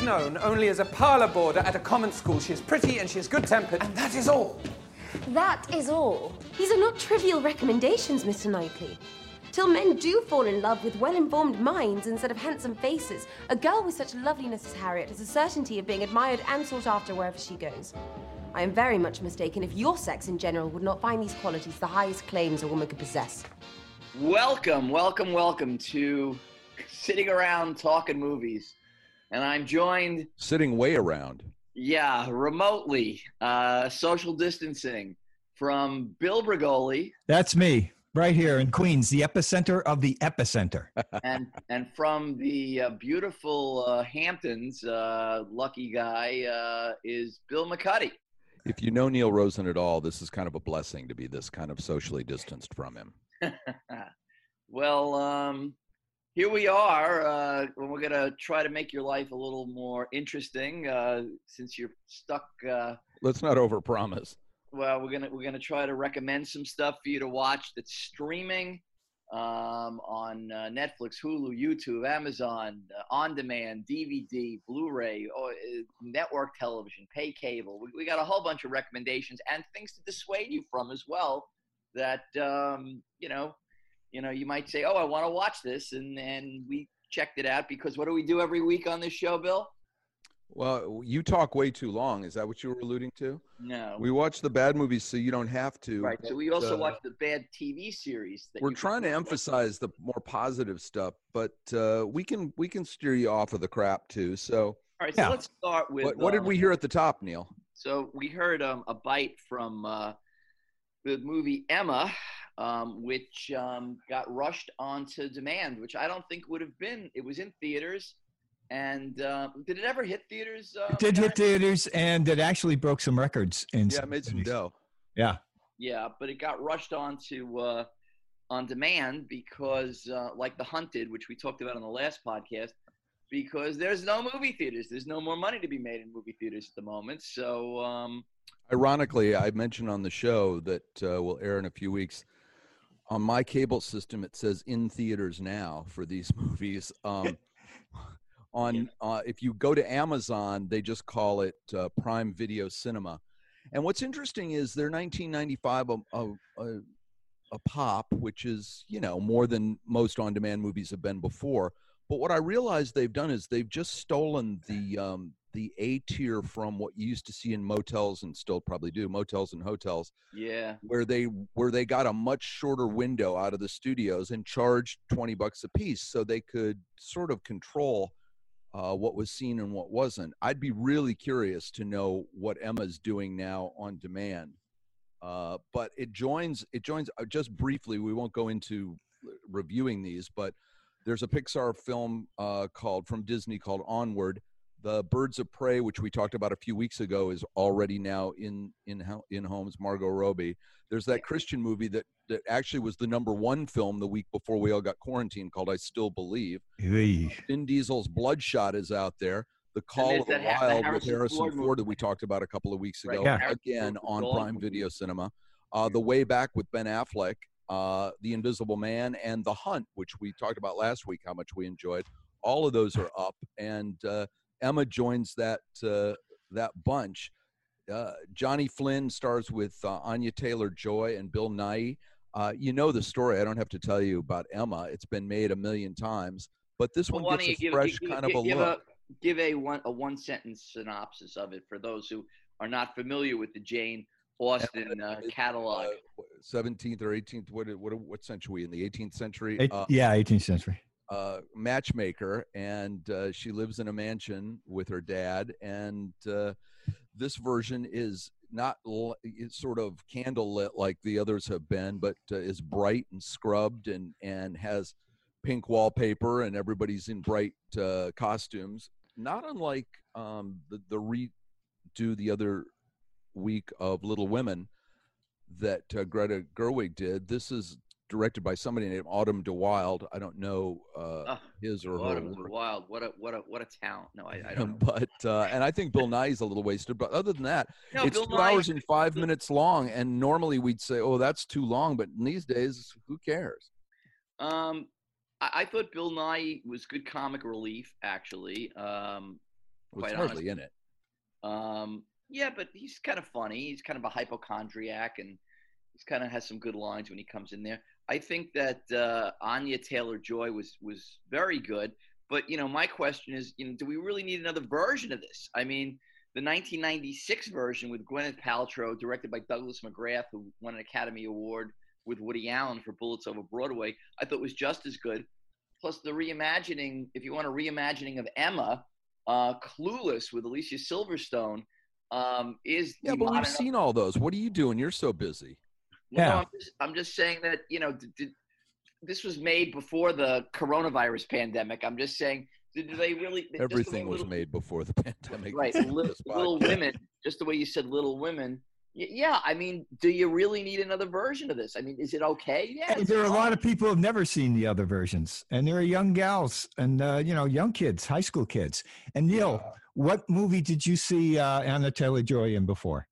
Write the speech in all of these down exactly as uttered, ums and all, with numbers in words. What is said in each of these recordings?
known only as a parlour boarder at a common school. She is pretty and she is good-tempered, and that is all. That is all. These are not trivial recommendations, Mister Knightley. Till men do fall in love with well-informed minds instead of handsome faces, a girl with such loveliness as Harriet has a certainty of being admired and sought after wherever she goes. I am very much mistaken if your sex in general would not find these qualities the highest claims a woman could possess. Welcome, welcome, welcome to Sitting Around Talking Movies. And I'm joined... Sitting way around. Yeah, remotely, uh, social distancing from Bill Brigoli. That's me. Right here in Queens, the epicenter of the epicenter. and and from the uh, beautiful uh, Hamptons, uh, lucky guy, uh, is Bill McCuddy. If you know Neil Rosen at all, this is kind of a blessing to be this kind of socially distanced from him. Well, um, here we are. Uh, we're going to try to make your life a little more interesting uh, since you're stuck. Uh, Let's not overpromise. Well, we're gonna we're gonna try to recommend some stuff for you to watch that's streaming um, on uh, Netflix, Hulu, YouTube, Amazon, uh, on demand, D V D, Blu-ray, or, uh, network television, pay cable. We, we got a whole bunch of recommendations and things to dissuade you from as well. That um, you know, you know, you might say, "Oh, I want to watch this," and and we checked it out because what do we do every week on this show, Bill? Well, you talk way too long. Is that what you were alluding to? No. We watch the bad movies so you don't have to. Right. So we but, also uh, watch the bad T V series. That we're you trying to emphasize the more positive stuff, but uh, we can we can steer you off of the crap too. So, all right. So yeah. let's start with. what, what did um, we hear at the top, Neil? So we heard um, a bite from uh, the movie Emma, um, which um, got rushed onto demand, which I don't think would have been. It was in theaters. And uh, did it ever hit theaters? Uh, It did hit theaters, and it actually broke some records. In Yeah, some it made some cities. dough. Yeah. Yeah, but it got rushed onto uh, on demand because, uh, like The Hunted, which we talked about on the last podcast, because there's no movie theaters. There's no more money to be made in movie theaters at the moment. So, um, Ironically, I mentioned on the show that uh, will air in a few weeks. On my cable system, it says in theaters now for these movies. Um, on uh, if you go to Amazon, they just call it uh, Prime Video Cinema. And what's interesting is they're nineteen ninety-five a, a, a, a pop, which is, you know, more than most on-demand movies have been before. But what I realized they've done is they've just stolen the um, the A tier from what you used to see in motels, and still probably do, motels and hotels, yeah. where they where they got a much shorter window out of the studios and charged twenty bucks a piece, so they could sort of control uh, what was seen and what wasn't. I'd be really curious to know what Emma's doing now on demand. Uh, but it joins it joins uh, just briefly. We won't go into reviewing these, but there's a Pixar film uh, called from Disney called Onward. The Birds of Prey, which we talked about a few weeks ago, is already now in in in homes. Margot Robbie. There's that Christian movie that that actually was the number one film the week before we all got quarantined, called I Still Believe. Hey. Vin Diesel's Bloodshot is out there. The Call of the there's that Ha- the Wild with Harrison Harrison Ford Ford, movie. that we talked about a couple of weeks Right, ago, yeah. Harrison again Ford on Gold Prime movie. Video Cinema. Uh, the Way Back with Ben Affleck, uh, The Invisible Man, and The Hunt, which we talked about last week, how much we enjoyed. All of those are up, and uh, Emma joins that uh, that bunch. Uh, Johnny Flynn stars with uh, Anya Taylor-Joy and Bill Nighy. Uh, you know the story. I don't have to tell you about Emma. It's been made a million times, but this Well, one why gets don't a you give, fresh give, kind give, of a give look. A, give a one a one sentence synopsis of it for those who are not familiar with the Jane Austen uh, catalog. Uh, seventeenth or eighteenth, what, what, what century are we in? The eighteenth century? Eight, Uh, yeah, eighteenth century. uh, matchmaker, and uh, she lives in a mansion with her dad. And uh, this version is not l- it's sort of candlelit like the others have been, but uh, is bright and scrubbed and, and has pink wallpaper, and everybody's in bright uh, costumes. Not unlike um, the, the redo the other week of Little Women that uh, Greta Gerwig did. This is directed by somebody named Autumn de Wilde. I don't know uh, Oh, his or her Autumn work. Wild, what a what a what a talent! No, I, I don't know. But uh, and I think Bill Nighy's a little wasted. But other than that, No, it's Bill two Nye- hours and five minutes long. And normally we'd say, "Oh, that's too long." But in these days, who cares? Um, I, I thought Bill Nye was good comic relief. Actually, um, Well, it's quite hardly honestly. in it. Um, yeah, but he's kind of funny. He's kind of a hypochondriac, and he's kind of has some good lines when he comes in there. I think that uh, Anya Taylor-Joy was was very good. But, you know, my question is, you know, do we really need another version of this? I mean, the nineteen ninety-six version with Gwyneth Paltrow, directed by Douglas McGrath, who won an Academy Award with Woody Allen for Bullets Over Broadway, I thought was just as good. Plus the reimagining, if you want a reimagining of Emma, uh, Clueless with Alicia Silverstone, um, is Yeah, the but we've modern- seen all those. What are you doing? You're so busy. Well, no, Yeah. I'm just, I'm just saying that, you know, did, did, this was made before the coronavirus pandemic. I'm just saying, did, did they really? just the way Everything was Little- made before the pandemic. Right, except li- this Little podcast. Women, just the way you said Little Women. Y- yeah, I mean, do you really need another version of this? I mean, is it okay? Yeah. And it's there are a lot fine. of people who have never seen the other versions, and there are young gals and uh, you know young kids, high school kids. And Neil, what movie did you see uh, Anna Taylor-Joy in before?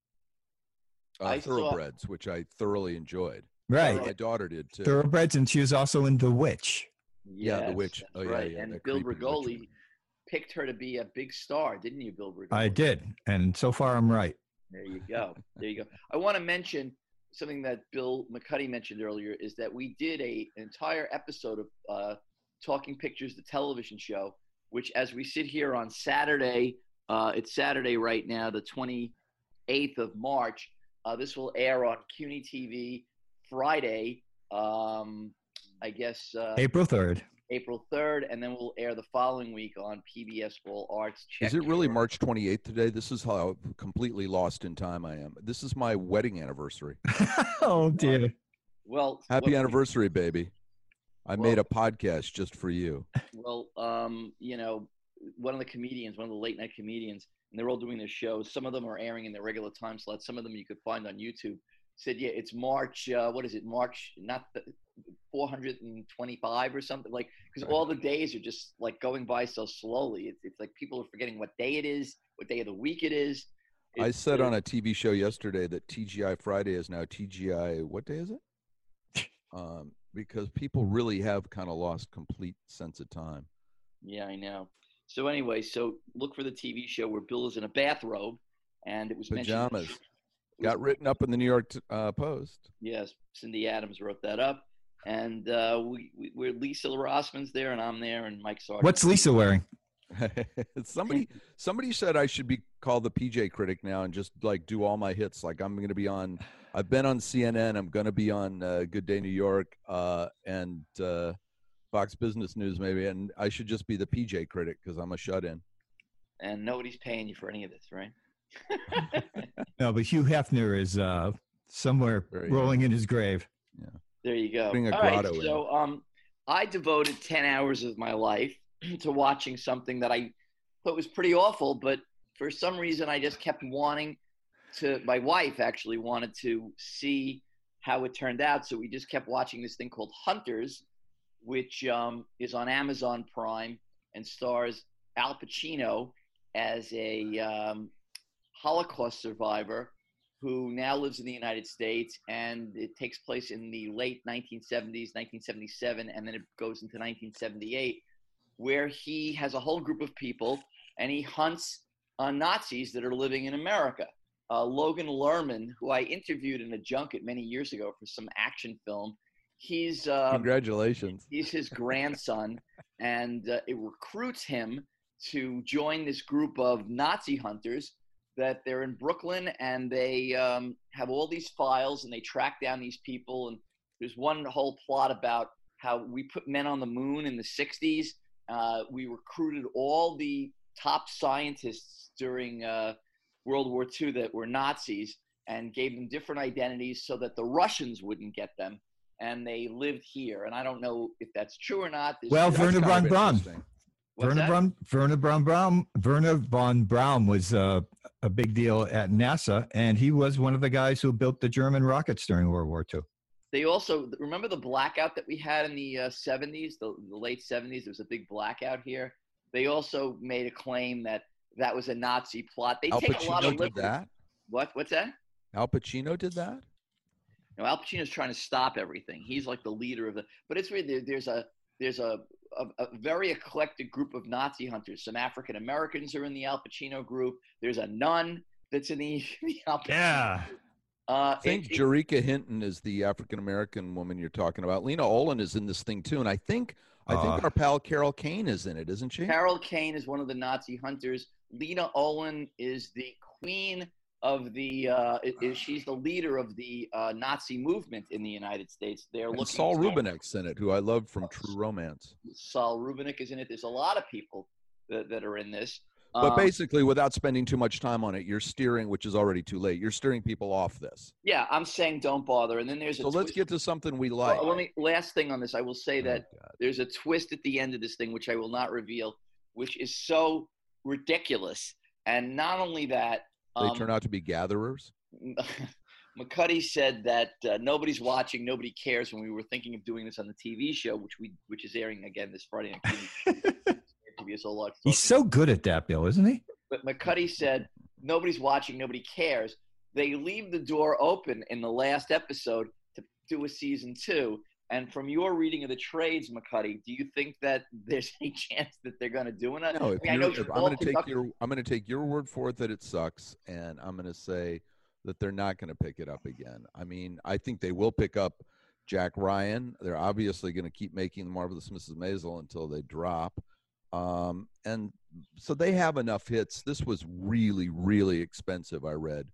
Uh, I saw- Thoroughbreds, which I thoroughly enjoyed. Right, My daughter did too. Thoroughbreds, and she was also in The Witch. Yeah, The Yes, Witch. that's Oh, yeah, right. yeah, And that Bill creepy witch Bergoli one. picked her to be a big star, didn't you, Bill Bergoli? I did, and so far I'm right. There you go. There you go. I want to mention something that Bill McCuddy mentioned earlier is that we did a an entire episode of uh, Talking Pictures, the television show, which as we sit here on Saturday, uh, it's Saturday right now, the twenty-eighth of March. Uh, this will air on C U N Y T V Friday, um, I guess uh, April third. April third, and then we'll air the following week on P B S All Arts. Check Is it really your- March twenty-eighth today? This is how completely lost in time I am. This is my wedding anniversary. Oh dear. Well, Happy what- anniversary, baby. I Well- made a podcast just for you. Well, um, you know, one of the comedians, one of the late night comedians, and they're all doing their shows. Some of them are airing in their regular time slots. Some of them you could find on YouTube. Said, yeah, it's March. Uh, what is it? March, not the four hundred twenty-five or something like. Because all the days are just like going by so slowly. It's it's like people are forgetting what day it is, what day of the week it is. I It's, said uh, on a T V show yesterday that T G I Friday is now T G I. What day is it? Um, because people really have kind of lost complete sense of time. Yeah, I know. So anyway, so look for the T V show where Bill is in a bathrobe, and it was mentioned. Pajamas. it was- Got written up in the New York uh, Post. Yes, Cindy Adams wrote that up, and uh, we, we we're Lisa Rossman's there, and I'm there, and Mike Sargent. What's Lisa wearing? somebody somebody said I should be called the P J critic now and just like do all my hits. Like I'm going to be on. I've been on C N N. I'm going to be on uh, Good Day New York uh, and uh, Fox Business News maybe, and I should just be the P J critic because I'm a shut-in. And nobody's paying you for any of this, right? No, but Hugh Hefner is uh, somewhere Very rolling in his grave. There you go. Putting a All right, grotto in. so um, I devoted ten hours of my life to watching something that I thought was pretty awful, but for some reason I just kept wanting to. My wife actually wanted to see how it turned out, so we just kept watching this thing called Hunters, which um, is on Amazon Prime and stars Al Pacino as a um, Holocaust survivor who now lives in the United States, and it takes place in the late nineteen seventies, nineteen seventy-seven, and then it goes into nineteen seventy-eight, where he has a whole group of people, and he hunts uh, Nazis that are living in America. Uh, Logan Lerman, who I interviewed in a junket many years ago for some action film, he's um, Congratulations. he's his grandson, and uh, it recruits him to join this group of Nazi hunters that they're in Brooklyn, and they um, have all these files, and they track down these people. And there's one whole plot about how we put men on the moon in the sixties. Uh, we recruited all the top scientists during uh, World War Two that were Nazis and gave them different identities so that the Russians wouldn't get them. And they lived here. And I don't know if that's true or not. There's- Well, That's Werner kind von of Braun. interesting. What's Werner that? von, Werner von Braun. Werner von Braun was uh, a big deal at NASA, and he was one of the guys who built the German rockets during World War Two. They also remember the blackout that we had in the uh, seventies, the, the late seventies. There was a big blackout here. They also made a claim that that was a Nazi plot. They Al take a lot of Pacino did liberties. that. What? What's that? Al Pacino did that. You know, Al Pacino's trying to stop everything. He's like the leader of the. But it's weird. There, there's a there's a a, a very eclectic group of Nazi hunters. Some African Americans are in the Al Pacino group. There's a nun that's in the, the Al Pacino Yeah. group. Uh, I think it, it, Jerika Hinton is the African American woman you're talking about. Lena Olin is in this thing too, and I think I think Uh, our pal Carol Kane is in it, isn't she? Carol Kane is one of the Nazi hunters. Lena Olin is the queen of the. Uh, is, she's the leader of the uh, Nazi movement in the United States. They're And looking. Saul to- Rubinek's in it, who I love from True Romance. Saul Rubinek is in it. There's a lot of people that, that are in this. But Um, basically, without spending too much time on it, you're steering, which is already too late. You're steering people off this. yeah, I'm saying don't bother. And then there's a So let's twist- get to something we like. Well, let me last thing on this. I will say Oh, that God. there's a twist at the end of this thing, which I will not reveal, which is so ridiculous. And not only that, They um, turn out to be gatherers. McCuddy said that uh, nobody's watching, nobody cares. When we were thinking of doing this on the T V show, which we which is airing again this Friday on T V. So large He's so good at that, Bill, isn't he? But McCuddy said nobody's watching, nobody cares. They leave the door open in the last episode to do a season two. And from your reading of the trades, McCuddy, do you think that there's any chance that they're going to do it? No, if I, mean, I you're, know if I'm all going to take conduct- your I'm going to take your word for it that it sucks, and I'm going to say that they're not going to pick it up again. I mean, I think they will pick up Jack Ryan. They're obviously going to keep making the Marvelous Missus Maisel until they drop. Um, and so they have enough hits. This was really, really expensive, I read,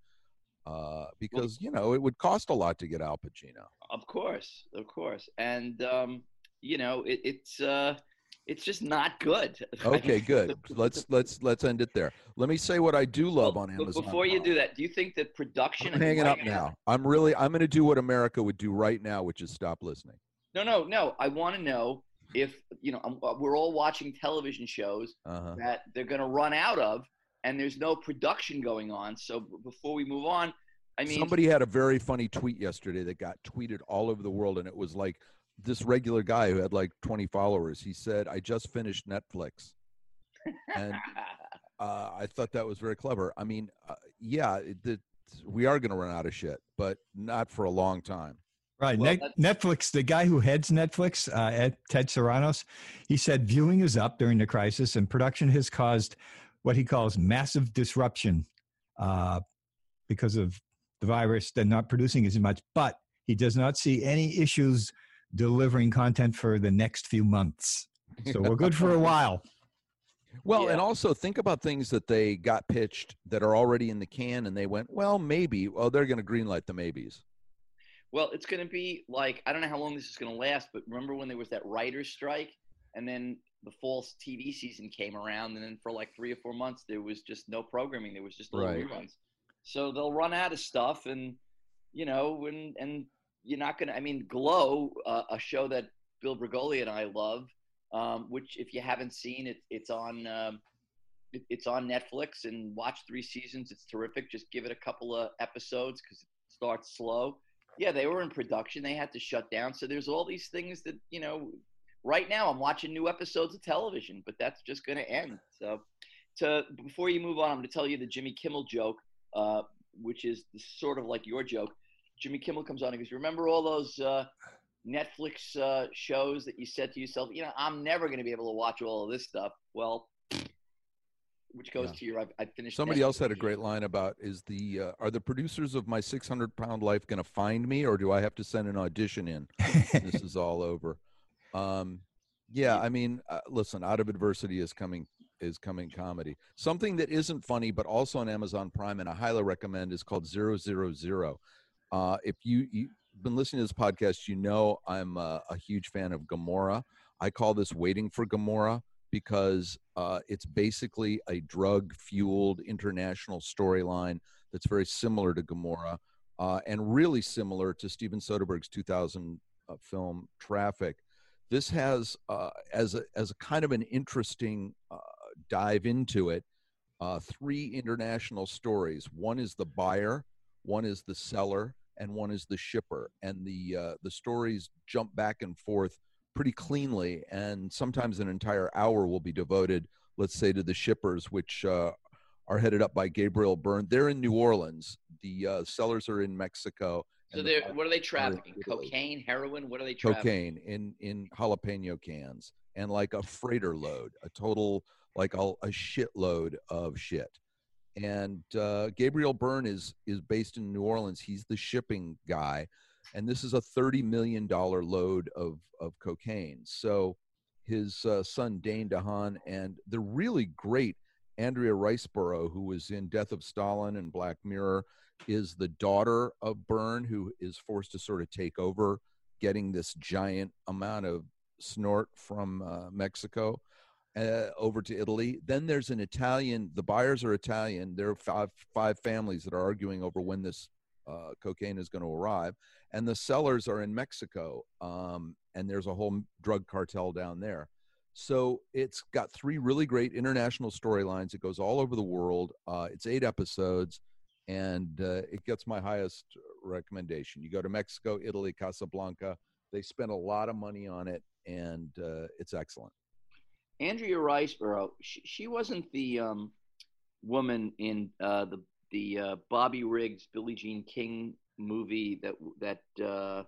uh, because, you know, it would cost a lot to get Al Pacino. Of course, of course. And, um, you know, it, it's uh, it's just not good. Okay, good. Let's let's let's end it there. Let me say what I do love Well, on but Amazon. Before you Prime. do that, do you think that production... I'm and hanging up writing- now. I'm really I'm going to do what America would do right now, which is stop listening. No, no, no. I want to know if, you know, I'm, we're all watching television shows Uh-huh. that they're going to run out of, and there's no production going on. So b- before we move on, I mean, Somebody had a very funny tweet yesterday that got tweeted all over the world, and it was like this regular guy who had like twenty followers. He said, "I just finished Netflix," and uh, I thought that was very clever. I mean, uh, yeah, it, it, we are going to run out of shit, but not for a long time. Right. Well, Net- Netflix, the guy who heads Netflix, uh, Ed, Ted Sarandos, he said viewing is up during the crisis and production has caused what he calls massive disruption uh, because of the virus. They're not producing as much, but he does not see any issues delivering content for the next few months. So we're good for a while. Well, Yeah. and also think about things that they got pitched that are already in the can, and they went, well, maybe. Well, they're going to greenlight the maybes. well, it's going to be like, I don't know how long this is going to last, but remember when there was that writer's strike, and then the fall T V season came around, and then for like three or four months, there was just no programming. There was just little Right. reruns. So they'll run out of stuff, and, you know, and, and you're not going to, I mean, Glow, uh, a show that Bill Bergoli and I love, um, which if you haven't seen it, it's on, um, it, it's on Netflix, and watch three seasons. It's terrific. Just give it a couple of episodes because it starts slow. Yeah, they were in production. They had to shut down. So there's all these things that, you know, right now I'm watching new episodes of television, but that's just going to end. So to before you move on, I'm going to tell you the Jimmy Kimmel joke, uh, which is sort of like your joke. Jimmy Kimmel comes on and goes, remember all those uh, Netflix uh, shows that you said to yourself, you know, I'm never going to be able to watch all of this stuff. Well, which goes Yeah. to your, I, I finished. Somebody Netflix. else had a great line about, is the uh, are the producers of My six hundred pound Life going to find me, or do I have to send an audition in? This is all over. Um, yeah, I mean, uh, listen, out of adversity is coming is coming comedy. Something that isn't funny, but also on Amazon Prime, and I highly recommend, is called Zero Zero Zero. Uh, if you, you've been listening to this podcast, you know I'm a, a huge fan of Gomorrah. I call this Waiting for Gomorrah because uh, it's basically a drug-fueled international storyline that's very similar to Gomorrah uh, and really similar to Steven Soderbergh's two thousand uh, film Traffic. This has, uh, as a as a kind of an interesting uh, dive into it, uh, three international stories. One is the buyer, one is the seller, and one is the shipper. And the uh, the stories jump back and forth pretty cleanly, and sometimes an entire hour will be devoted, let's say, to the shippers, which uh, are headed up by Gabriel Byrne. They're in New Orleans. The uh, sellers are in Mexico, So and the they're buyers what are they are in trafficking? Italy. Cocaine, heroin? What are they trafficking? Cocaine in in jalapeno cans, and like a freighter load, a total like a, a shitload of shit. And uh, Gabriel Byrne is is based in New Orleans. He's the shipping guy, and this is a thirty million dollar load of of cocaine. So his uh, son Dane DeHaan and the really great Andrea Riseborough, who was in Death of Stalin and Black Mirror, is the daughter of Byrne, who is forced to sort of take over, getting this giant amount of snort from uh, Mexico uh, over to Italy. Then there's an Italian, the buyers are Italian. There are five, five families that are arguing over when this uh, cocaine is going to arrive. And the sellers are in Mexico. Um, and there's a whole drug cartel down there. So it's got three really great international storylines. It goes all over the world. Uh, it's eight episodes, and uh, it gets my highest recommendation. You go to Mexico, Italy, Casablanca. They spent a lot of money on it, and uh, it's excellent. Andrea Riseborough, she, she wasn't the um, woman in uh, the the uh, Bobby Riggs, Billie Jean King movie that that uh,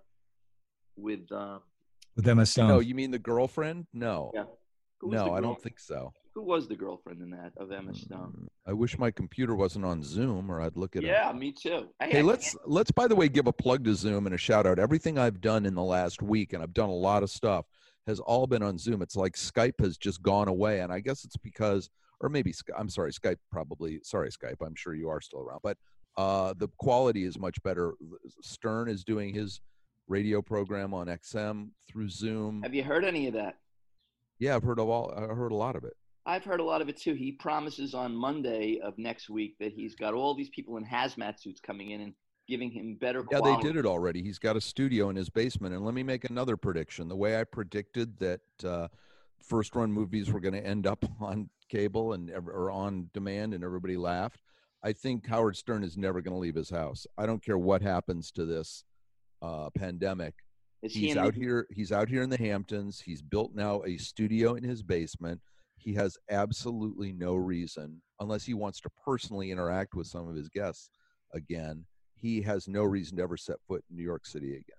with uh, With Emma Stone. No, you mean the girlfriend? No. yeah. Who was No, the I girl- don't think so. Who was the girlfriend in that of Emma Stone? Mm, I wish my computer wasn't on Zoom, or I'd look at it. Yeah, me too. I Hey, had- let's let's by the way give a plug to Zoom and a shout out. Everything I've done in the last week, and I've done a lot of stuff, has all been on Zoom. It's like Skype has just gone away, and I guess it's because, or maybe Sky- I'm sorry, Skype probably. Sorry, Skype. I'm sure you are still around, but uh, the quality is much better. Stern is doing his radio program on X M through Zoom. Have you heard any of that? Yeah, I've heard of all. I heard a lot of it. I've heard a lot of it too. He promises on Monday of next week that he's got all these people in hazmat suits coming in and giving him better Yeah, quality. they did it already. He's got a studio in his basement. And let me make another prediction. The way I predicted that uh, first run movies were going to end up on cable and ev- or on demand, and everybody laughed. I think Howard Stern is never going to leave his house. I don't care what happens to this uh, pandemic. Is he He's in out the, here. He's out here in the Hamptons. He's built now a studio in his basement. He has absolutely no reason, unless he wants to personally interact with some of his guests again. He has no reason to ever set foot in New York City again.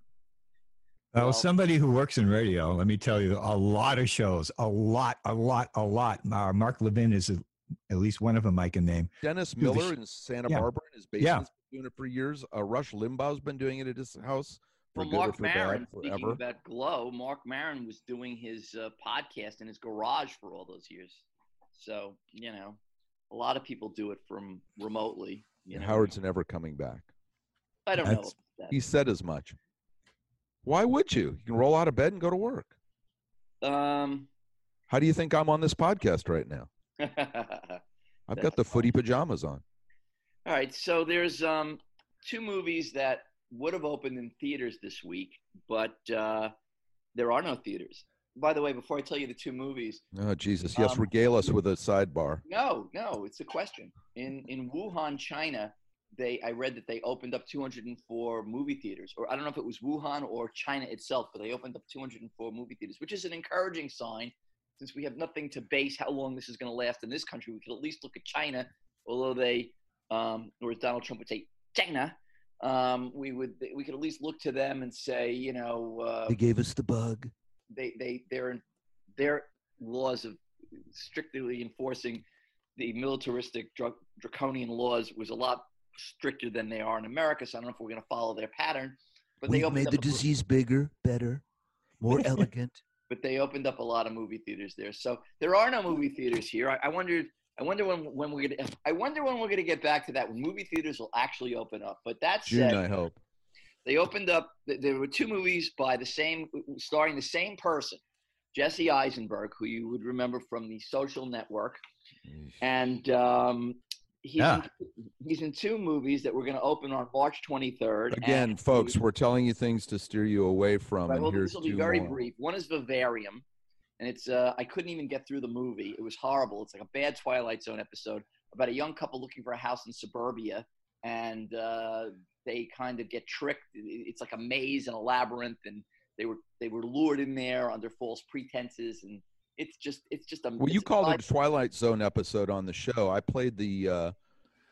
Well, Well- somebody who works in radio, let me tell you, a lot of shows, a lot, a lot, a lot. Uh, Mark Levin is a, at least one of them I can name. Dennis Dude, the Miller sh- in Santa yeah. Barbara in his Yeah. basement's been doing it for years. Uh, Rush Limbaugh's been doing it at his house for well, good or Mark for Maron, bad speaking forever. about Glow, Mark Maron was doing his uh, podcast in his garage for all those years. So, you know, a lot of people do it from remotely. You And know, Howard's never coming back. I don't know. that's- about He said as much. Why would you? You can roll out of bed and go to work. that. Um, How do you think I'm on this podcast right now? I've got the footy pajamas on. All right, so there's um, two movies that would have opened in theaters this week, but uh, there are no theaters. By the way, before I tell you the two movies, Oh, Jesus. Yes, Um, regale us with a sidebar. no, no, it's a question. In in Wuhan, China, they I read that they opened up two hundred four movie theaters, or I don't know if it was Wuhan or China itself, but they opened up two hundred four movie theaters, which is an encouraging sign. Since we have nothing to base how long this is going to last in this country, we could at least look at China, although they, um, or as Donald Trump would say, China. Um, we would we could at least look to them and say, you know, uh, They gave us the bug. they they their their laws of strictly enforcing the militaristic dra- draconian laws was a lot stricter than they are in America. So I don't know if we're going to follow their pattern. But they We've opened made up the a- disease bigger, better, more elegant. But they opened up a lot of movie theaters there. So there are no movie theaters here. I, I wondered. I wonder when when we're gonna. I wonder when we're gonna get back to that. When movie theaters will actually open up. But that June, said, I hope. they opened up. There were two movies by the same, starring the same person, Jesse Eisenberg, who you would remember from The Social Network, and um, he's Yeah. in, he's in two movies that were going to open on March twenty-third. Again, and folks, we- we're telling you things to steer you away from, Right, and well, here's this will be two very more. brief. One is Vivarium, and it's uh, I couldn't even get through the movie. It was horrible. It's like a bad Twilight Zone episode about a young couple looking for a house in suburbia, and uh, they kind of get tricked. It- It's like a maze and a labyrinth, and they were they were lured in there under false pretenses, and it's just it's just a. Well, you it's a called side- it a Twilight Zone episode on the show. I played the uh,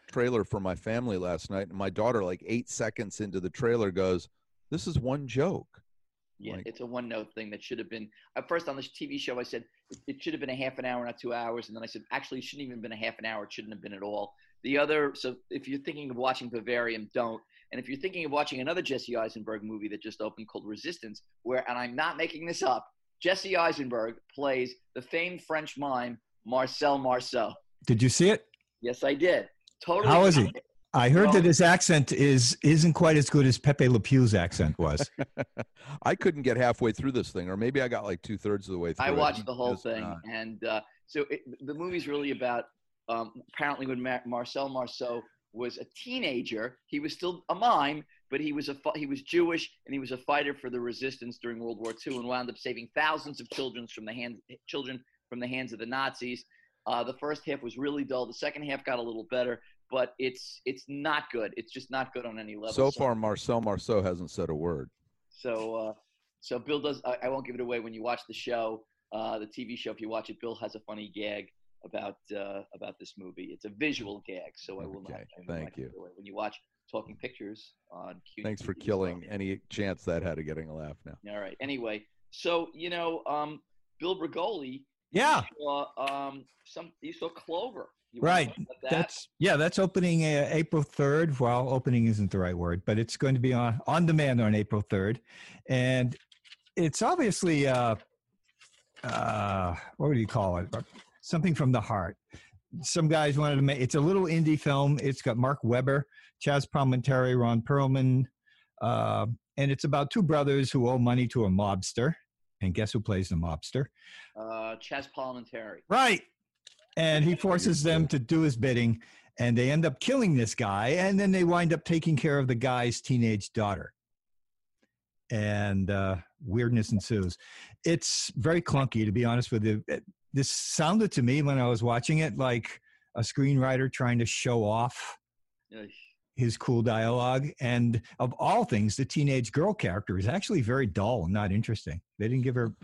trailer for my family last night, and my daughter, like eight seconds into the trailer, goes, "This is one joke." Yeah, Like- it's a one note thing that should have been. At first on this T V show, I said it, it should have been a half an hour, not two hours. And then I said, actually, it shouldn't even have been a half an hour. It shouldn't have been at all. The other, so if you're thinking of watching Bavarium, don't. And if you're thinking of watching another Jesse Eisenberg movie that just opened called Resistance, where, and I'm not making this up, Jesse Eisenberg plays the famed French mime Marcel Marceau. Did you see it? Yes, I did. Totally. How is he? I heard Well- that his accent is isn't quite as good as Pepe Le Pew's accent was. I couldn't get halfway through this thing, or maybe I got like two thirds of the way through. I it. watched the whole Just thing, not. and uh, so it, the movie's really about. Um, apparently, when Mar- Marcel Marceau was a teenager, he was still a mime, but he was a fi- he was Jewish, and he was a fighter for the resistance during World War Two, and wound up saving thousands of children from the hands children from the hands of the Nazis. Uh, the first half was really dull. The second half got a little better, but it's it's not good. It's just not good on any level. So far, Marcel Marceau hasn't said a word. So, uh, so Bill does. I, I won't give it away when you watch the show, uh, the T V show. If you watch it, Bill has a funny gag about uh, about this movie. It's a visual gag, so I will Okay, not. I will thank not give you. it away. When you watch Talking Pictures on Q. Thanks for T V as killing well. any chance that had of getting a laugh now. All right. Anyway, so you know, um, Bill Brigoli. Yeah, You saw, um, some. You saw Clover. You wanna right. talk about that? That's yeah. That's opening uh, April third. Well, opening isn't the right word, but it's going to be on on demand on April third, and it's obviously uh, uh, what would you call it? Something from the heart. Some guys wanted to make. It's a little indie film. It's got Mark Webber, Chaz Palminteri, Ron Perlman, uh, and it's about two brothers who owe money to a mobster. And guess who plays the mobster? Uh, Chaz Palminteri. Right. And he forces them to do his bidding, and they end up killing this guy, and then they wind up taking care of the guy's teenage daughter. And uh, weirdness ensues. It's very clunky, to be honest with you. It- This sounded to me when I was watching it like a screenwriter trying to show off Ugh. his cool dialogue. And of all things, the teenage girl character is actually very dull and not interesting. They didn't give her,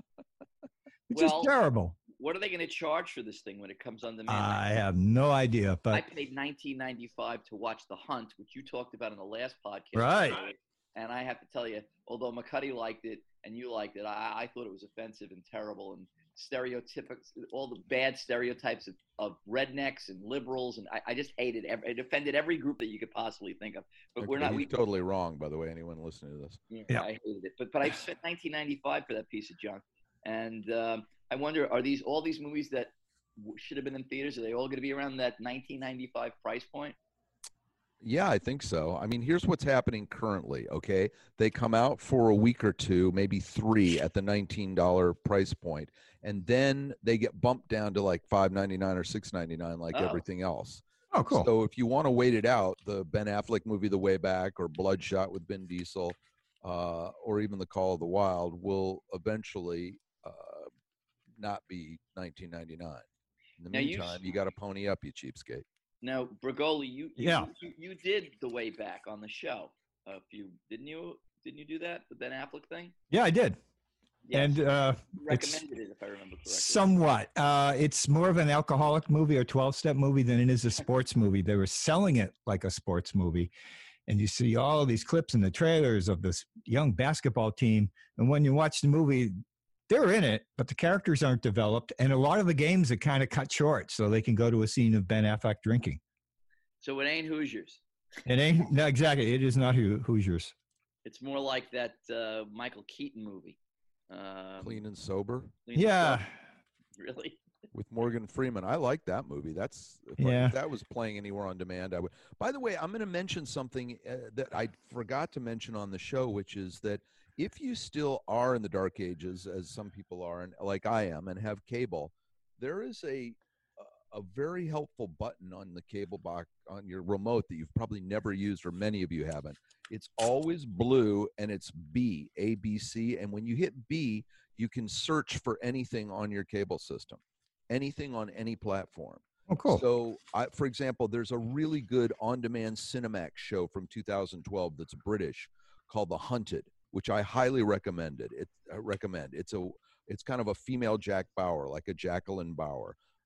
which Well, is terrible. What are they going to charge for this thing when it comes on demand? I have no idea, I but paid nineteen ninety-five to watch The Hunt, which you talked about in the last podcast. Right. And I have to tell you, although McCuddy liked it and you liked it, I, I thought it was offensive and terrible and stereotypical, all the bad stereotypes of, of rednecks and liberals. And I, I just hated it. It offended every group that you could possibly think of. But we're Okay, not. he's We, totally wrong, by the way, anyone listening to this. yeah, Yeah. I hated it. But but I spent nineteen ninety-five for that piece of junk. And um, I wonder, are these all these movies that w- should have been in theaters? Are they all going to be around that nineteen ninety-five price point? Yeah, I think so. I mean, here's what's happening currently, okay? They come out for a week or two, maybe three at the nineteen dollars price point, and then they get bumped down to like five ninety-nine or six ninety-nine like Oh. everything else. oh, cool. So if you want to wait it out, the Ben Affleck movie The Way Back or Bloodshot with Vin Diesel uh, or even The Call of the Wild will eventually uh, not be nineteen ninety-nine. In the Now, you- meantime, you got to pony up, you cheapskate. Now, Brigoli, you you, Yeah. you you did the way back on the show a few, didn't you? Didn't you do that, the Ben Affleck thing? Yeah, I did. Yes. And uh, You it's recommended it, if I remember correctly. somewhat. Uh, it's more of an alcoholic movie or twelve-step movie than it is a sports movie. They were selling it like a sports movie. And you see all of these clips in the trailers of this young basketball team. And when you watch the movie, they're in it, but the characters aren't developed. And a lot of the games are kind of cut short so they can go to a scene of Ben Affleck drinking. So it ain't Hoosiers. It ain't, no, exactly. It is not Hoo- Hoosiers. It's more like that uh, Michael Keaton movie. Um, Clean and Sober Clean and Yeah. Sober. Really? with Morgan Freeman. I like that movie. That's if, I- Yeah. if that was playing anywhere on demand, I would. By the way, I'm going to mention something uh, that I forgot to mention on the show, which is that if you still are in the dark ages, as some people are, and like I am, and have cable, there is a a very helpful button on the cable box on your remote that you've probably never used, or many of you haven't. It's always blue, and it's B, A B C. And when you hit B, you can search for anything on your cable system, anything on any platform. Oh, cool. So, I, for example, there's a really good on-demand Cinemax show from two thousand twelve that's British called The Hunted, which I highly recommended. It I recommend. It's a it's kind of a female Jack Bauer, like a Jacqueline Bauer.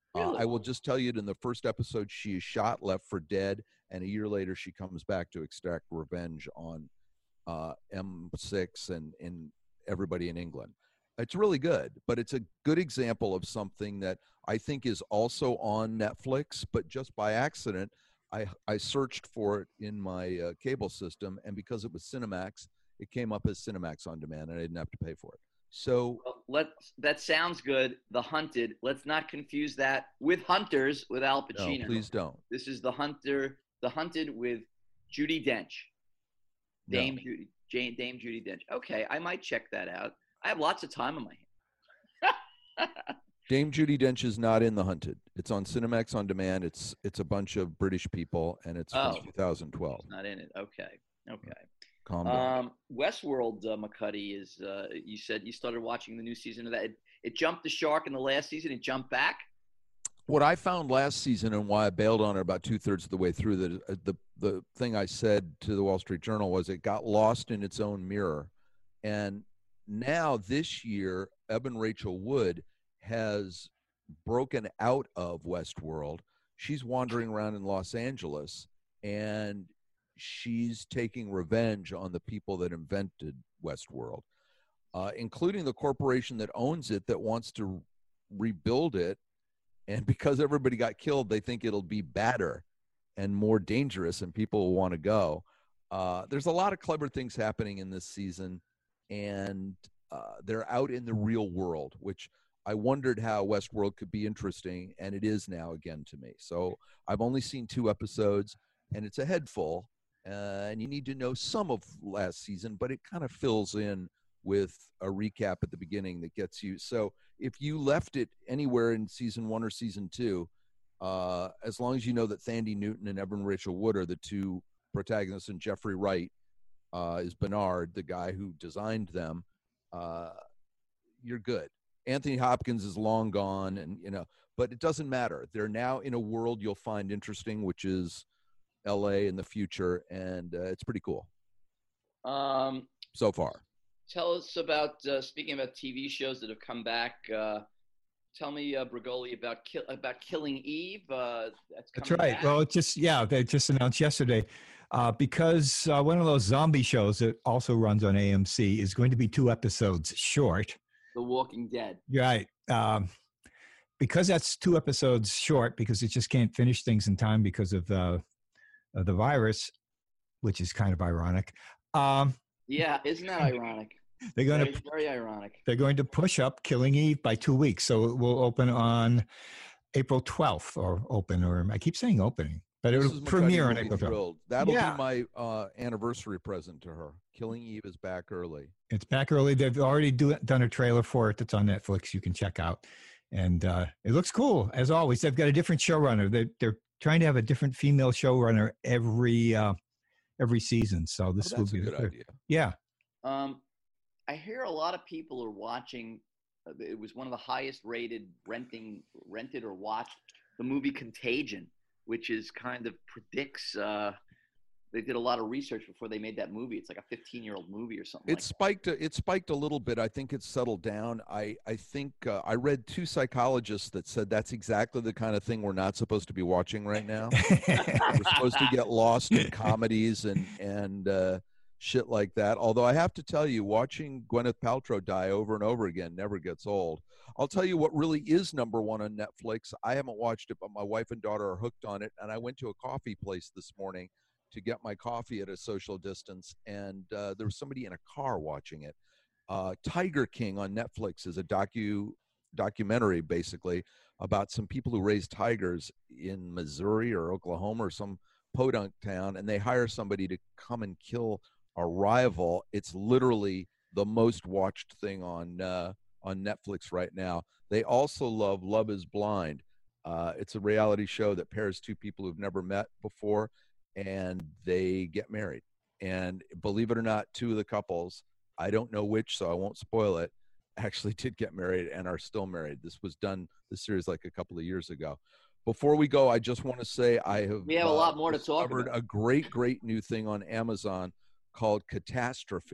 Uh, Really? I will just tell you, in the first episode, she is shot, left for dead, and a year later, she comes back to extract revenge on uh, M six and, and everybody in England. It's really good, but it's a good example of something that I think is also on Netflix, but just by accident, I, I searched for it in my uh, cable system, and because it was Cinemax, it came up as Cinemax On Demand, and I didn't have to pay for it. So Well, let's, that sounds good. The Hunted. Let's not confuse that with Hunters with Al no, Pacino. please don't. This is the Hunter, the Hunted with Judi Dench. Dame No. Judy, Jane, Dame Judi Dench. Okay, I might check that out. I have lots of time on my hands. Dame Judi Dench is not in The Hunted. It's on Cinemax On Demand. It's it's a bunch of British people, and it's from Oh. two thousand twelve. Not in it. Okay. Okay. Calm down. Um, Westworld, uh, McCuddy, is, uh, you said you started watching the new season of that. It, it jumped the shark in the last season. It jumped back. What I found last season and why I bailed on it about two thirds of the way through, the, the the thing I said to the Wall Street Journal was it got lost in its own mirror. And now this year, Evan Rachel Wood has broken out of Westworld. She's wandering around in Los Angeles, and she's taking revenge on the people that invented Westworld, uh, including the corporation that owns it that wants to rebuild it. And because everybody got killed, they think it'll be badder and more dangerous, and people will want to go. Uh, there's a lot of clever things happening in this season, and uh, they're out in the real world, which I wondered how Westworld could be interesting, and it is now again to me. So I've only seen two episodes, and it's a head full, uh, and you need to know some of last season, but it kind of fills in with a recap at the beginning that gets you. So if you left it anywhere in season one or season two, uh, as long as you know that Thandie Newton and Evan Rachel Wood are the two protagonists, and Jeffrey Wright uh, is Bernard, the guy who designed them, uh, you're good. Anthony Hopkins is long gone, and you know, but it doesn't matter. They're now in a world you'll find interesting, which is L A in the future, and uh, it's pretty cool Um, so far. Tell us about, uh, speaking about T V shows that have come back, uh, tell me, uh, Brigoli, about, ki- about Killing Eve. Uh, that's That's coming right. back. Well, it just, yeah, they just announced yesterday uh, because uh, one of those zombie shows that also runs on A M C is going to be two episodes short. The Walking Dead. Right. Um, because that's two episodes short, because it just can't finish things in time because of the, of the virus, which is kind of ironic. Um, Yeah, isn't that ironic? they're going Very, to very ironic. they're going to push up Killing Eve by two weeks, so it will open on April twelfth, or open, or I keep saying opening, but it This will is premiere McCuddy on will be April twelfth. thrilled. That'll Yeah. be my uh, anniversary present to her. Killing Eve is back early. It's back early. They've already do, done a trailer for it that's on Netflix. You can check out, and uh, it looks cool as always. They've got a different showrunner. They, they're trying to have a different female showrunner every uh, every season. So this Oh, will that's be a the good third. idea. Yeah. Um, I hear a lot of people are watching. Uh, it was one of the highest rated renting, rented or watched the movie Contagion, which is kind of predicts. Uh, they did a lot of research before they made that movie. It's like a fifteen-year-old movie or something. It like spiked. A, it spiked a little bit. I think it's settled down. I I think uh, I read two psychologists that said that's exactly the kind of thing we're not supposed to be watching right now. We're supposed to get lost in comedies and and uh, shit like that. Although I have to tell you, watching Gwyneth Paltrow die over and over again never gets old. I'll tell you what really is number one on Netflix. I haven't watched it, but my wife and daughter are hooked on it. And I went to a coffee place this morning to get my coffee at a social distance, and uh, there was somebody in a car watching it. Uh, Tiger King on Netflix is a docu documentary basically about some people who raise tigers in Missouri or Oklahoma or some podunk town, and they hire somebody to come and kill a rival. It's literally the most watched thing on uh, on Netflix right now. They also love Love is Blind. Uh, it's a reality show that pairs two people who've never met before, and they get married. And believe it or not, two of the couples, I don't know which, so I won't spoil it, actually did get married and are still married. This was done, this series, like a couple of years ago. Before we go, I just want to say I have We have a uh, lot more to talk discovered about. a great, great new thing on Amazon called Catastrophe.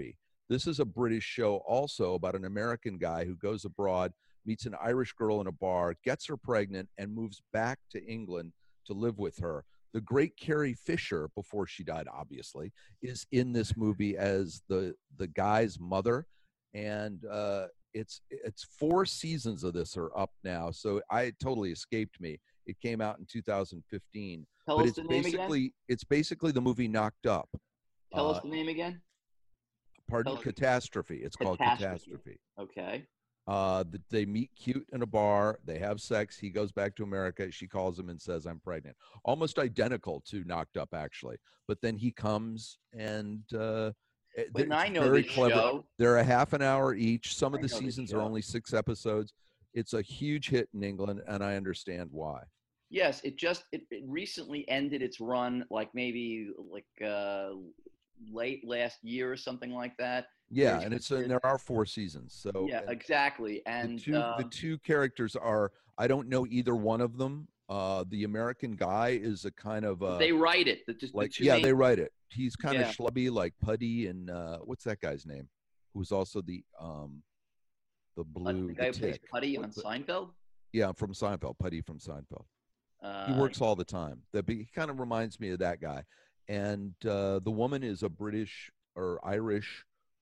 This is a British show also about an American guy who goes abroad, meets an Irish girl in a bar, gets her pregnant, and moves back to England to live with her. The great Carrie Fisher, before she died, obviously, is in this movie as the the guy's mother, and uh, it's it's four seasons of this are up now. So I it totally escaped me. It came out in two thousand fifteen, Tell but us it's the name basically again. it's basically the movie Knocked Up. Tell Uh, us the name again. pardon, Tell us- Catastrophe. It's called Catastrophe. Catastrophe. Okay. Uh, th- they meet cute in a bar. They have sex. He goes back to America. She calls him and says, "I'm pregnant." Almost identical to Knocked Up, actually. But then he comes and uh, it- Wait, it's now I know very this clever. show. They're a half an hour each. Some of I the know this seasons are show. only six episodes. It's a huge hit in England, and I understand why. Yes, it just it, it recently ended its run, like maybe like uh, late last year or something like that. Yeah, There's- and it's and there's- there are four seasons. So yeah, and exactly. the And two the um, two characters are I don't know either one of them. Uh, the American guy is a kind of uh, they write it. The, the, like the two yeah main- they write it. He's kind Yeah. of schlubby like Puddy and uh, what's that guy's name? Who's also the um the uh, blue the guy who the plays tick. Putty on What's the- Seinfeld. Yeah, from Seinfeld. Puddy from Seinfeld. Uh, He works all the time. That he kind of reminds me of that guy. And uh, the woman is a British or Irish.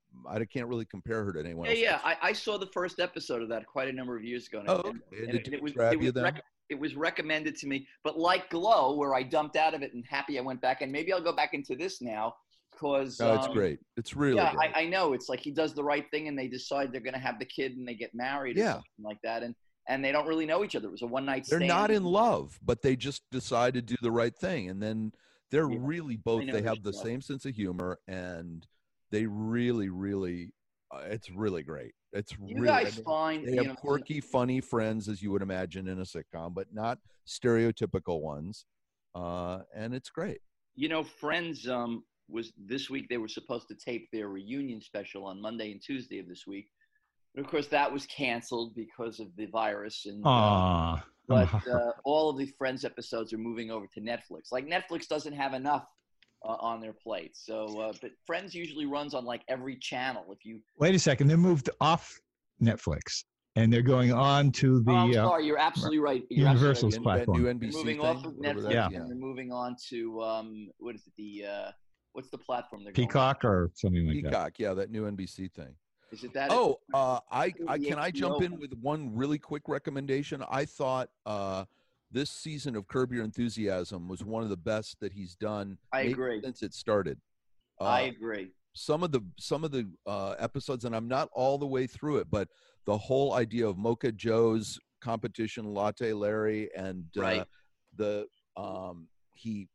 I can't really compare her to anyone Yeah, else. yeah. I, I saw the first episode of that quite a number of years ago. And Oh, it- okay. And and did it, it it was grab it you was, then? rec- it was recommended to me, but like Glow, where I dumped out of it and happy I went back, and maybe I'll go back into this now because No, it's um, great. It's really yeah, great. I, I know. It's like he does the right thing, and they decide they're going to have the kid, and they get married, or Yeah. something like that, and and they don't really know each other. It was a one night They're stand. not in love, but they just decide to do the right thing, and then they're Yeah, really both. know They this have the show. same sense of humor, and they really, really. Uh, it's really great. It's Do you really. I guys mean, find they you have know, quirky, funny friends, as you would imagine in a sitcom, but not stereotypical ones. Uh, and it's great. you know, Friends um was this week. They were supposed to tape their reunion special on Monday and Tuesday of this week, but of course that was canceled because of the virus. And uh, Aw. but Aw. uh, all of the Friends episodes are moving over to Netflix. Like Netflix doesn't have enough uh, on their plate, so uh, but Friends usually runs on like every channel. If you, Wait a second. They're moved off Netflix and they're going on to the. oh, I'm uh, sorry, you're absolutely right. You're Universal's absolutely right. That platform. new They're N B C moving thing, off of whatever Netflix that- Yeah. and they're moving on to um, what is it? The uh, what's the platform they're Peacock going on? or something like that. Peacock, yeah, that new N B C thing. Is it that? Oh, uh, I, Through I the can I H B O jump in one? with one really quick recommendation? I thought uh, this season of Curb Your Enthusiasm was one of the best that he's done. I maybe agree. since it started. Uh, I agree. some of the some of the uh, episodes, and I'm not all the way through it, but the whole idea of Mocha Joe's competition, Latte Larry, and uh, Right. the um, he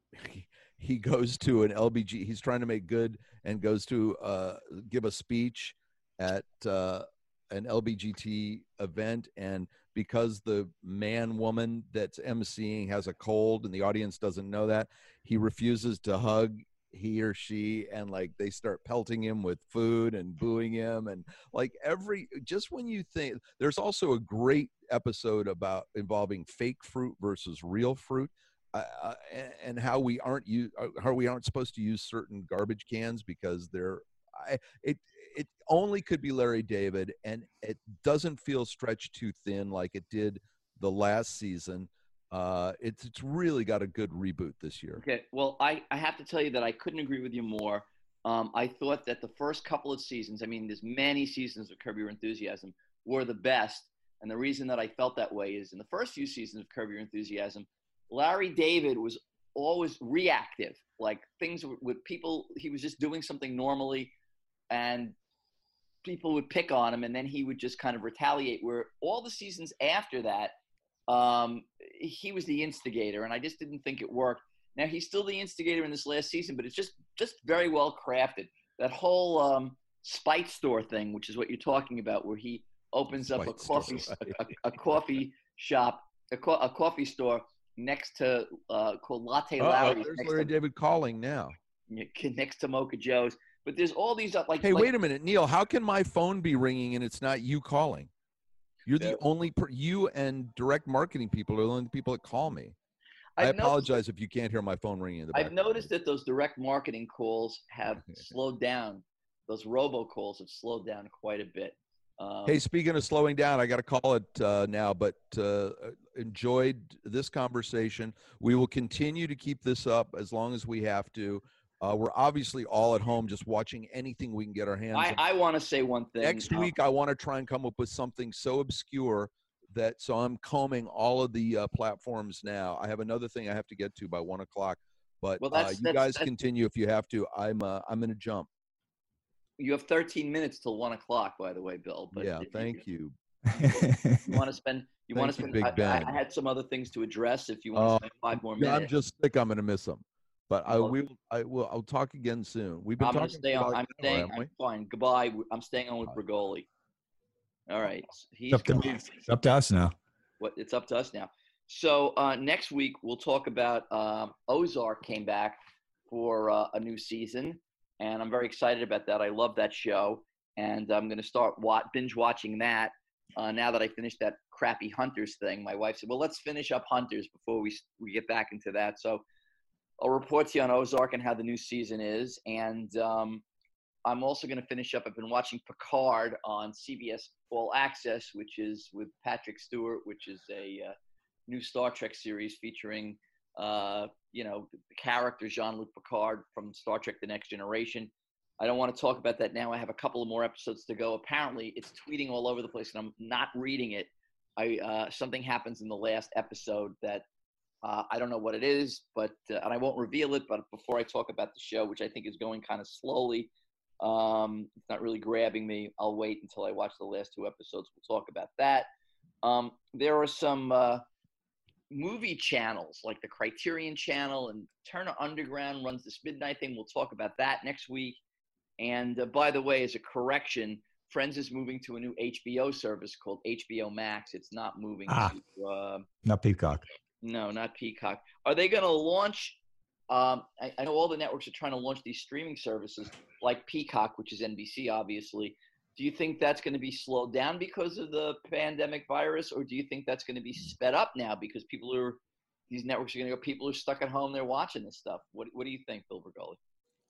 he goes to an L B G. He's trying to make good and goes to uh, give a speech at uh, an L B G T event, and because the man woman that's emceeing has a cold and the audience doesn't know that, he refuses to hug he or she, and like they start pelting him with food and booing him, and like every just when you think there's also a great episode about involving fake fruit versus real fruit, uh, uh, and, and how we aren't you how we aren't supposed to use certain garbage cans because they're I, it it only could be Larry David, and it doesn't feel stretched too thin like it did the last season. Uh, it's it's really got a good reboot this year. Okay. Well, I, I have to tell you that I couldn't agree with you more. Um, I thought that the first couple of seasons, I mean, there's many seasons of Curb Your Enthusiasm, were the best. And the reason that I felt that way is in the first few seasons of Curb Your Enthusiasm, Larry David was always reactive. Like things with people, he was just doing something normally and people would pick on him and then he would just kind of retaliate. Where all the seasons after that, um, he was the instigator, and I just didn't think it worked. Now he's still the instigator in this last season, but it's just just very well crafted. That whole um, spite store thing, which is what you're talking about, where he opens up a Spite store, coffee right. a, a coffee shop, a, co- a coffee store next to uh, called Latte Uh-oh, Larry's, there's next Larry to, David calling now. next to Mocha Joe's. But there's all these uh, like. Hey, like, wait a minute, Neil. How can my phone be ringing and it's not you calling? You're the Yeah. only per- you and direct marketing people are the only people that call me. I I've noticed- apologize if you can't hear my phone ringing in the I've background. noticed that those direct marketing calls have slowed down those robocalls have slowed down quite a bit. Um, Hey, speaking of slowing down, I got to call it uh, now, but uh, enjoyed this conversation. We will continue to keep this up as long as we have to. Uh, we're obviously all at home just watching anything we can get our hands I, on. I want to say one thing. Next now. week, I want to try and come up with something so obscure that, so I'm combing all of the uh, platforms now. I have another thing I have to get to by one o'clock, but Well, uh, that's- you that's- guys that's- continue if you have to. I'm uh, I'm going to jump. You have thirteen minutes till one o'clock, by the way, Bill. But Yeah, if thank you. You, you want to spend? You want to Thank spend? you, Big I, I, Ben. I had some other things to address. If you want Uh, to spend five more Yeah, minutes, I'm just sick. I'm going to miss them, but I Well- will. I will. I'll talk again soon. We've been I'm gonna talking stay for on. like I'm an hour, staying. haven't we? I'm fine. Goodbye. I'm staying on with Bergoli. All right, he's It's up to gone. me. It's up to us now. What it's up to us now. So uh, next week we'll talk about um, Ozark came back for uh, a new season, and I'm very excited about that. I love that show, and I'm going to start wa- binge watching that. Uh, now that I finished that crappy Hunters thing, my wife said, "Well, let's finish up Hunters before we we get back into that." So I'll report to you on Ozark and how the new season is, and um, I'm also going to finish up. I've been watching Picard on C B S All Access, which is with Patrick Stewart, which is a uh, new Star Trek series featuring, uh, you know, the character Jean-Luc Picard from Star Trek: The Next Generation. I don't want to talk about that now. I have a couple of more episodes to go. Apparently, it's tweeting all over the place, and I'm not reading it. I uh, something happens in the last episode that uh, I don't know what it is, but uh, and I won't reveal it. But before I talk about the show, which I think is going kind of slowly, um, it's not really grabbing me. I'll wait until I watch the last two episodes. We'll talk about that. Um, there are some uh, movie channels like the Criterion Channel, and Turner Underground runs this midnight thing. We'll talk about that next week. And uh, by the way, as a correction, Friends is moving to a new H B O service called H B O Max. It's not moving Ah. to uh, Not Peacock. no, not Peacock. Are they going to launch? Um, I, I know all the networks are trying to launch these streaming services like Peacock, which is N B C, obviously. Do you think that's going to be slowed down because of the pandemic virus, or do you think that's going to be sped up now because people are, these networks are going to go, people are stuck at home, they're watching this stuff? What What do you think, Bill Bergoli?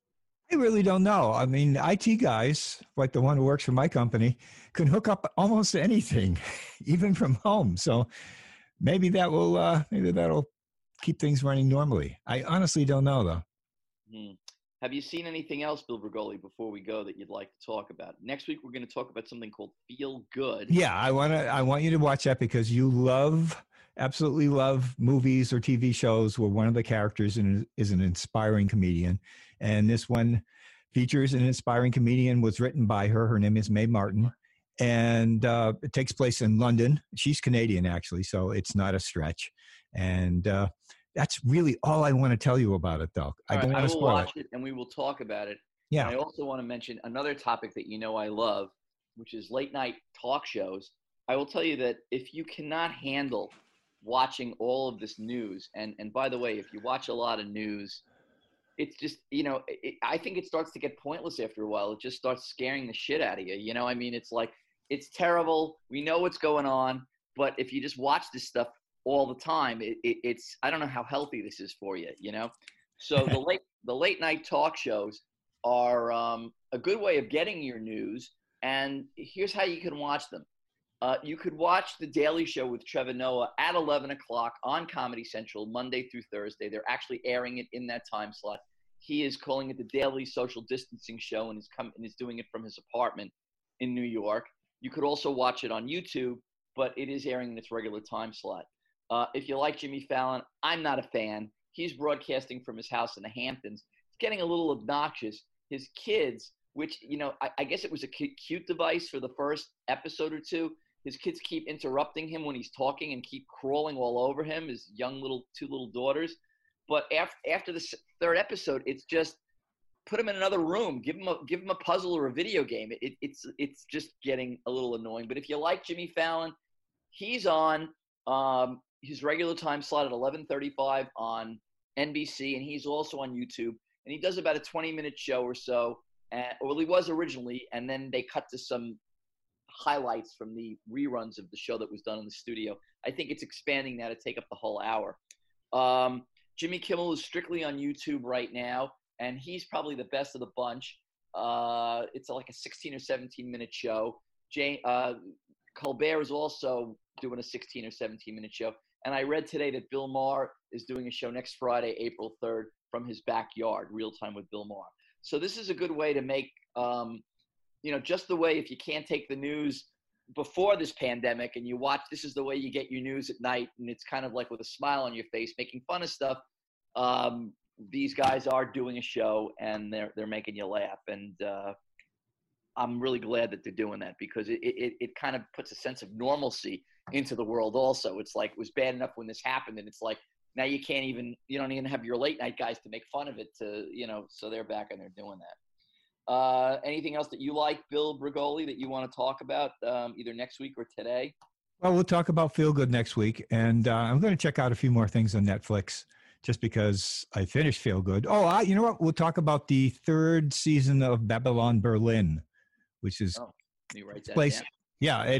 I really don't know. I mean, I T guys, like the one who works for my company, can hook up almost anything, even from home. So maybe that will, uh, maybe that'll keep things running normally. I honestly don't know, though. Hmm. Have you seen anything else, Bill Bergoli, before we go that you'd like to talk about? Next week, we're going to talk about something called Feel Good. Yeah, I want to. I want you to watch that because you love, absolutely love movies or T V shows where one of the characters is an inspiring comedian, and this one features an inspiring comedian. Was written by her. Her name is Mae Martin, and uh, it takes place in London. She's Canadian, actually, so it's not a stretch. And uh, that's really all I want to tell you about it, though. I All don't right, I want to will spoil watch it. it, and we will talk about it. Yeah. And I also want to mention another topic that you know I love, which is late night talk shows. I will tell you that if you cannot handle watching all of this news, and, and by the way, if you watch a lot of news, it's just, you know, it, I think it starts to get pointless after a while. It just starts scaring the shit out of you. You know, I mean, it's like, it's terrible. We know what's going on. But if you just watch this stuff all the time, it, it, it's, I don't know how healthy this is for you, you know? So the late, the late night talk shows are um, a good way of getting your news. And here's how you can watch them. Uh, you could watch The Daily Show with Trevor Noah at eleven o'clock on Comedy Central, Monday through Thursday. They're actually airing it in that time slot. He is calling it The Daily Social Distancing Show and is, come, and is doing it from his apartment in New York. You could also watch it on YouTube, but it is airing in its regular time slot. Uh, if you like Jimmy Fallon, I'm not a fan. He's broadcasting from his house in the Hamptons. It's getting a little obnoxious. His kids, which, you know, I, I guess it was a cute device for the first episode or two. His kids keep interrupting him when he's talking and keep crawling all over him, his young little two little daughters. But after, after the third episode, it's just put him in another room, give him a give him a puzzle or a video game. It, it's it's just getting a little annoying. But if you like Jimmy Fallon, he's on um, his regular time slot at eleven thirty-five on N B C, and he's also on YouTube. And he does about a twenty-minute show or so. And, well, he was originally, and then they cut to some highlights from the reruns of the show that was done in the studio. I think it's expanding now to take up the whole hour. Um, Jimmy Kimmel is strictly on YouTube right now, and he's probably the best of the bunch. Uh, it's like a sixteen or seventeen minute show. Jane, uh, Colbert is also doing a sixteen or seventeen minute show. And I read today that Bill Maher is doing a show next Friday, April third, from his backyard, Real Time with Bill Maher. So this is a good way to make, um, you know, just the way if you can't take the news before this pandemic and you watch, this is the way you get your news at night. And it's kind of like with a smile on your face, making fun of stuff. Um, these guys are doing a show and they're, they're making you laugh. And uh, I'm really glad that they're doing that because it, it, it kind of puts a sense of normalcy into the world also. It's like, it was bad enough when this happened, and it's like, now you can't even, you don't even have your late night guys to make fun of it to, you know, so they're back and they're doing that. Uh, anything else that you like, Bill Brigoli, that you want to talk about um, either next week or today? Well, we'll talk about Feel Good next week. And uh, I'm going to check out a few more things on Netflix just because I finished Feel Good. Oh, I, you know what? We'll talk about the third season of Babylon Berlin, which is oh, you write that place. down. Yeah, it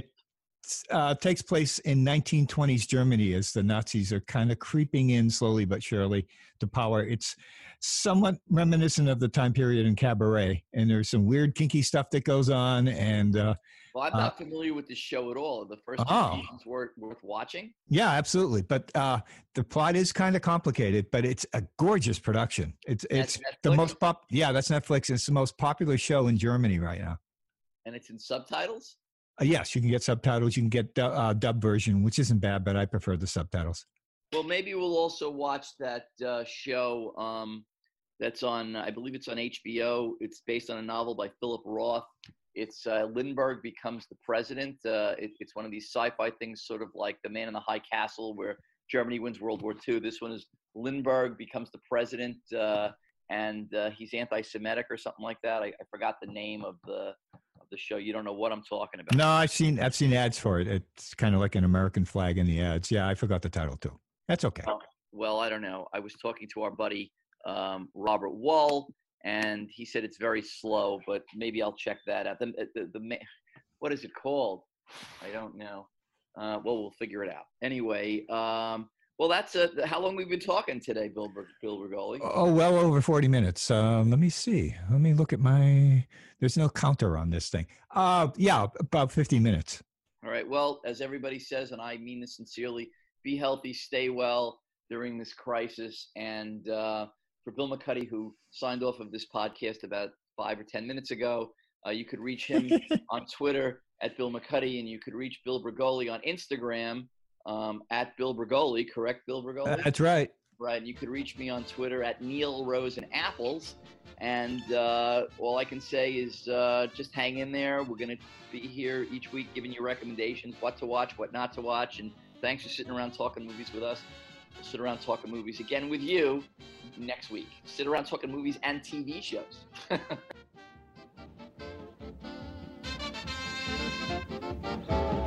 uh, takes place in nineteen twenties Germany as the Nazis are kind of creeping in slowly but surely to power. It's somewhat reminiscent of the time period in Cabaret, and there's some weird kinky stuff that goes on. And uh, well, I'm not uh, familiar with this show at all. The first two oh. seasons were worth watching. Yeah, absolutely. But uh, the plot is kind of complicated, but it's a gorgeous production. It's it's the most pop. Yeah, that's Netflix. It's the most popular show in Germany right now. And it's in subtitles? Uh, yes, you can get subtitles. You can get uh, dub version, which isn't bad, but I prefer the subtitles. Well, maybe we'll also watch that uh, show um, that's on, I believe it's on H B O. It's based on a novel by Philip Roth. It's uh, Lindbergh Becomes the President. Uh, it, it's one of these sci-fi things, sort of like The Man in the High Castle, where Germany wins World War Two. This one is Lindbergh becomes the president, uh, and uh, he's anti-Semitic or something like that. I, I forgot the name of the of the show. You don't know what I'm talking about. No, I've seen I've seen ads for it. It's kind of like an American flag in the ads. Yeah, I forgot the title too. That's okay. Oh, well, I don't know. I was talking to our buddy um, Robert Wall, and he said it's very slow, but maybe I'll check that out. The, the, the, the what is it called? I don't know. Uh, well, we'll figure it out. Anyway, um, well, that's a, how long we've been talking today, Bill, Bill Brigoli? Oh, well over forty minutes. Uh, let me see. Let me look at my, there's no counter on this thing. Uh, yeah, about fifteen minutes. All right. Well, as everybody says, and I mean this sincerely, be healthy, stay well during this crisis. And uh, for Bill McCuddy, who signed off of this podcast about five or ten minutes ago, uh, you could reach him on Twitter at Bill McCuddy, and you could reach Bill Brigoli on Instagram um, at Bill Brigoli. Correct, Bill Brigoli? That's right. Right. And you could reach me on Twitter at Neil Rosen Apples. And uh, all I can say is uh, just hang in there. We're going to be here each week giving you recommendations, what to watch, what not to watch. And thanks for sitting around talking movies with us. We'll sit around talking movies again with you next week. Sit around talking movies and T V shows.